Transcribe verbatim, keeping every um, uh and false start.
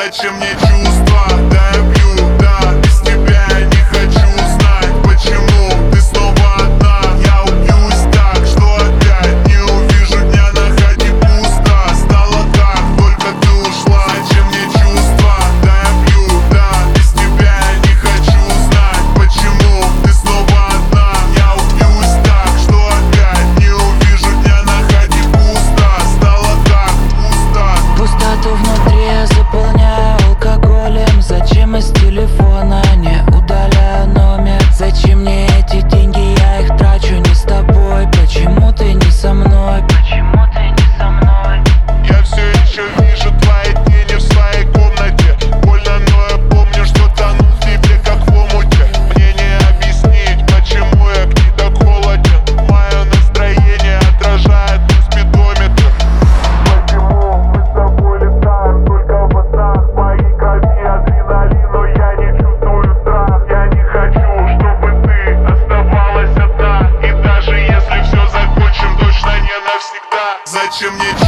Зачем мне чувства? Да, я пью, да, без тебя я не хочу знать, почему ты снова одна. Я убьюсь так, что опять не увижу дня, на хате пусто. Стало так, только ты ушла. Зачем мне чувства? Да, я пью, да, без тебя я не хочу знать, почему ты снова одна. Я убьюсь так, что опять не увижу дня, на хате пусто. Стало так, пусто. Пустоту внутри я заполняю алкоголем. Зачем из телефона не удаляю номер? Зачем мне эти деньги, я их трачу не с тобой? Почему ты не со мной? Почему ты не со мной? Я все еще вижу твои тени в своей комнате. Больно, но я помню, что тону в тебе, как в омуте. Мне не объяснить, почему я к ней так холоден. Мое настроение отражает мой спидометр. Почему мы с тобой летаем только во снах? В моей крови адреналин, но я не чувствую страх. Я не хочу, чтобы ты оставалась одна. И даже если все закончим, точно не навсегда. Зачем мне